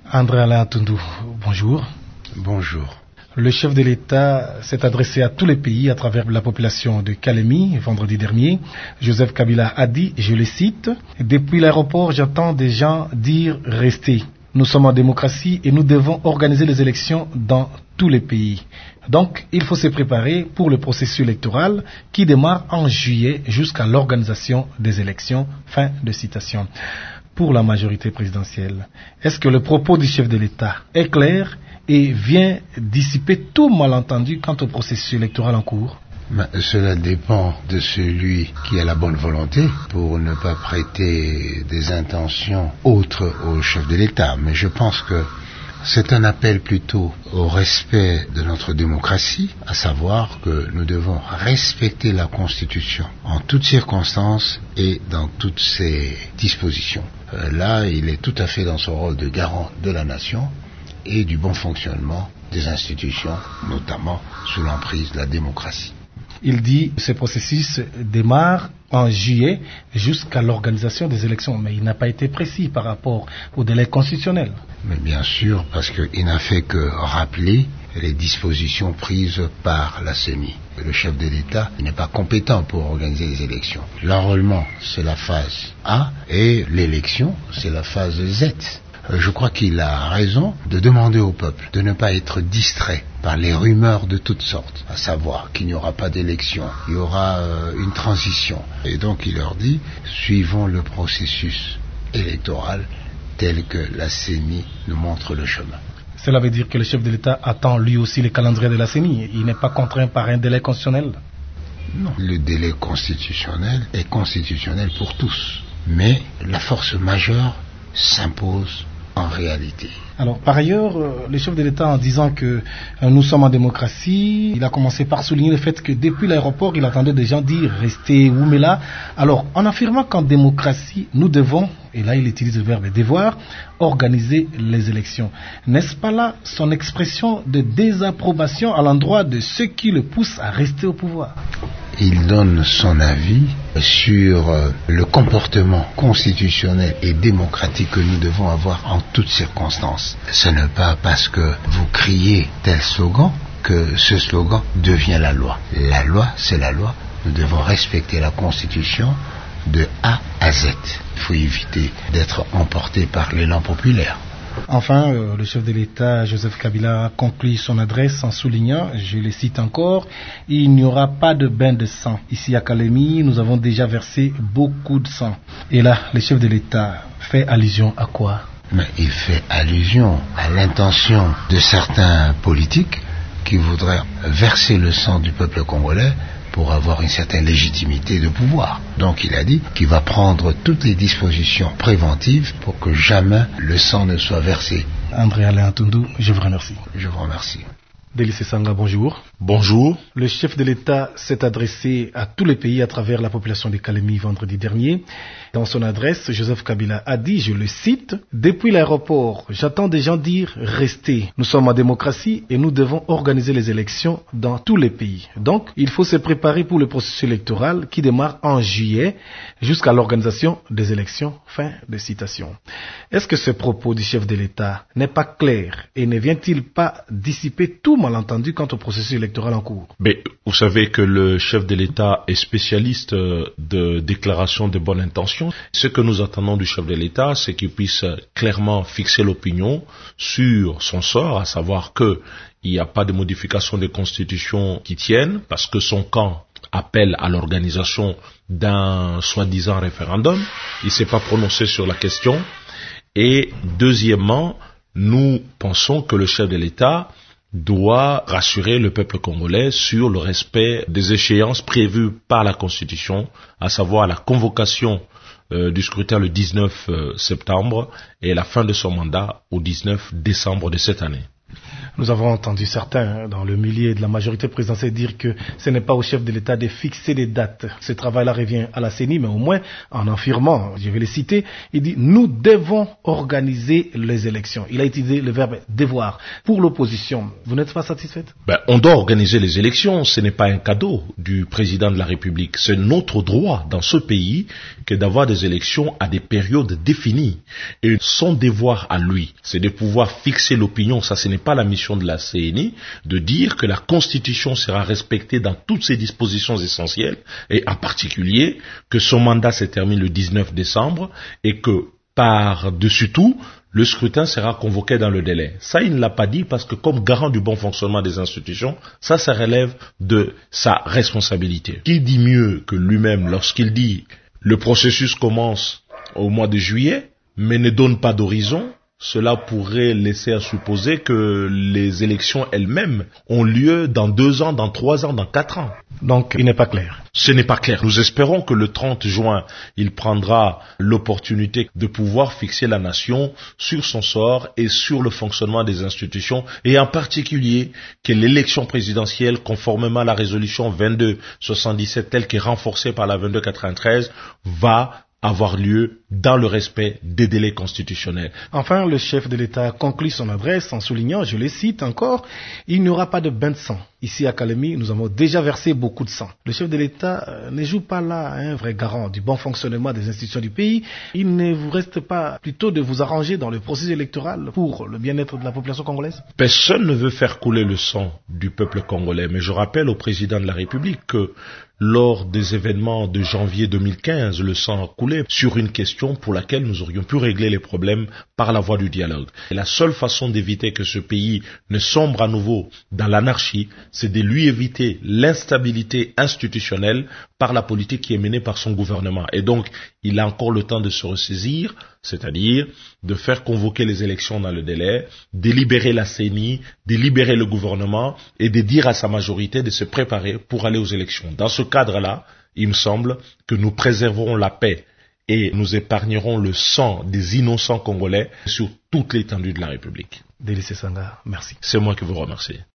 André Alain Tundou, bonjour. Bonjour. Le chef de l'État s'est adressé à tous les pays à travers la population de Calémie vendredi dernier. Joseph Kabila a dit, je le cite, « Depuis l'aéroport, j'entends des gens dire « Restez ». Nous sommes en démocratie et nous devons organiser les élections dans tous les pays. Donc, il faut se préparer pour le processus électoral qui démarre en juillet jusqu'à l'organisation des élections. » Fin de citation. Pour la majorité présidentielle, est-ce que le propos du chef de l'État est clair et vient dissiper tout malentendu quant au processus électoral en cours? Cela dépend de celui qui a la bonne volonté pour ne pas prêter des intentions autres au chef de l'État. Mais je pense que c'est un appel plutôt au respect de notre démocratie, à savoir que nous devons respecter la Constitution en toutes circonstances et dans toutes ses dispositions. Là, il est tout à fait dans son rôle de garant de la nation et du bon fonctionnement des institutions, notamment sous l'emprise de la démocratie. Il dit que ce processus démarre en juillet jusqu'à l'organisation des élections, mais il n'a pas été précis par rapport au délai constitutionnel. Mais bien sûr, parce qu'il n'a fait que rappeler les dispositions prises par la CENI. Le chef de l'État n'est pas compétent pour organiser les élections. L'enrôlement, c'est la phase A, et l'élection, c'est la phase Z. Je crois qu'il a raison de demander au peuple de ne pas être distrait par les rumeurs de toutes sortes, à savoir qu'il n'y aura pas d'élection, il y aura une transition. Et donc il leur dit, suivons le processus électoral tel que la CENI nous montre le chemin. Cela veut dire que le chef de l'État attend lui aussi le calendrier de la CENI. Il n'est pas contraint par un délai constitutionnel? Non, le délai constitutionnel est constitutionnel pour tous. Mais la force majeure s'impose en réalité. Alors, par ailleurs, le chef de l'État, en disant que nous sommes en démocratie, il a commencé par souligner le fait que depuis l'aéroport, il attendait des gens dire « restez où mais là ». Alors, en affirmant qu'en démocratie, nous devons, et là il utilise le verbe « devoir », organiser les élections. N'est-ce pas là son expression de désapprobation à l'endroit de ceux qui le poussent à rester au pouvoir? Il donne son avis sur le comportement constitutionnel et démocratique que nous devons avoir en toutes circonstances. Ce n'est pas parce que vous criez tel slogan que ce slogan devient la loi. La loi, c'est la loi. Nous devons respecter la Constitution de A à Z. Il faut éviter d'être emporté par l'élan populaire. Enfin, le chef de l'État, Joseph Kabila, conclut son adresse en soulignant, je le cite encore, « Il n'y aura pas de bain de sang. Ici à Calémie, nous avons déjà versé beaucoup de sang. » Et là, le chef de l'État fait allusion à quoi? Mais il fait allusion à l'intention de certains politiques qui voudraient verser le sang du peuple congolais pour avoir une certaine légitimité de pouvoir. Donc il a dit qu'il va prendre toutes les dispositions préventives pour que jamais le sang ne soit versé. André Alain Tundou, je vous remercie. Je vous remercie. Délice Sanga, bonjour. Bonjour. Le chef de l'État s'est adressé à tous les pays à travers la population de Calémie vendredi dernier. Dans son adresse, Joseph Kabila a dit, je le cite, « Depuis l'aéroport, j'entends des gens dire « Restez ». Nous sommes en démocratie et nous devons organiser les élections dans tous les pays. Donc, il faut se préparer pour le processus électoral qui démarre en juillet jusqu'à l'organisation des élections. » Fin de citation. Est-ce que ce propos du chef de l'État n'est pas clair et ne vient-il pas dissiper tout malentendu quant au processus électoral en cours? Mais vous savez que le chef de l'État est spécialiste de déclarations de bonne intention. Ce que nous attendons du chef de l'État, c'est qu'il puisse clairement fixer l'opinion sur son sort, à savoir qu'il n'y a pas de modification de constitution qui tienne, parce que son camp appelle à l'organisation d'un soi-disant référendum. Il ne s'est pas prononcé sur la question. Et deuxièmement, nous pensons que le chef de l'État doit rassurer le peuple congolais sur le respect des échéances prévues par la Constitution, à savoir la convocation du scrutin le 19 septembre et la fin de son mandat au 19 décembre de cette année. Nous avons entendu certains dans le milieu de la majorité présidentielle dire que ce n'est pas au chef de l'État de fixer des dates. Ce travail-là revient à la CENI, mais au moins en affirmant, je vais les citer, il dit « Nous devons organiser les élections ». Il a utilisé le verbe « devoir ». Pour l'opposition, vous n'êtes pas satisfaite? On doit organiser les élections, ce n'est pas un cadeau du président de la République. C'est notre droit dans ce pays que d'avoir des élections à des périodes définies. Et son devoir à lui, c'est de pouvoir fixer l'opinion. Ça, ce n'est pas la mission de la CENI, de dire que la Constitution sera respectée dans toutes ses dispositions essentielles, et en particulier que son mandat se termine le 19 décembre et que, par-dessus tout, le scrutin sera convoqué dans le délai. Ça, il ne l'a pas dit parce que comme garant du bon fonctionnement des institutions, ça relève de sa responsabilité. Qui dit mieux que lui-même lorsqu'il dit le processus commence au mois de juillet, mais ne donne pas d'horizon? Cela pourrait laisser à supposer que les élections elles-mêmes ont lieu dans 2 ans, dans 3 ans, dans 4 ans. Donc, il n'est pas clair. Ce n'est pas clair. Nous espérons que le 30 juin, il prendra l'opportunité de pouvoir fixer la nation sur son sort et sur le fonctionnement des institutions, et en particulier que l'élection présidentielle, conformément à la résolution 2277 telle qu'est renforcée par la 2293, va avoir lieu dans le respect des délais constitutionnels. Enfin, le chef de l'État conclut son adresse en soulignant, je le cite encore, « Il n'y aura pas de bain de sang. Ici à Kalemi, nous avons déjà versé beaucoup de sang. » Le chef de l'État ne joue pas là un vrai garant du bon fonctionnement des institutions du pays. Il ne vous reste pas plutôt de vous arranger dans le processus électoral pour le bien-être de la population congolaise? Personne ne veut faire couler le sang du peuple congolais, mais je rappelle au président de la République que lors des événements de janvier 2015, le sang a coulé sur une question pour laquelle nous aurions pu régler les problèmes par la voie du dialogue. Et la seule façon d'éviter que ce pays ne sombre à nouveau dans l'anarchie, c'est de lui éviter l'instabilité institutionnelle par la politique qui est menée par son gouvernement. Et donc, il a encore le temps de se ressaisir, c'est-à-dire de faire convoquer les élections dans le délai, de libérer la CENI, de libérer le gouvernement et de dire à sa majorité de se préparer pour aller aux élections. Dans ce cadre-là, il me semble que nous préserverons la paix et nous épargnerons le sang des innocents congolais sur toute l'étendue de la République. Délice Sanga, merci. C'est moi qui vous remercie.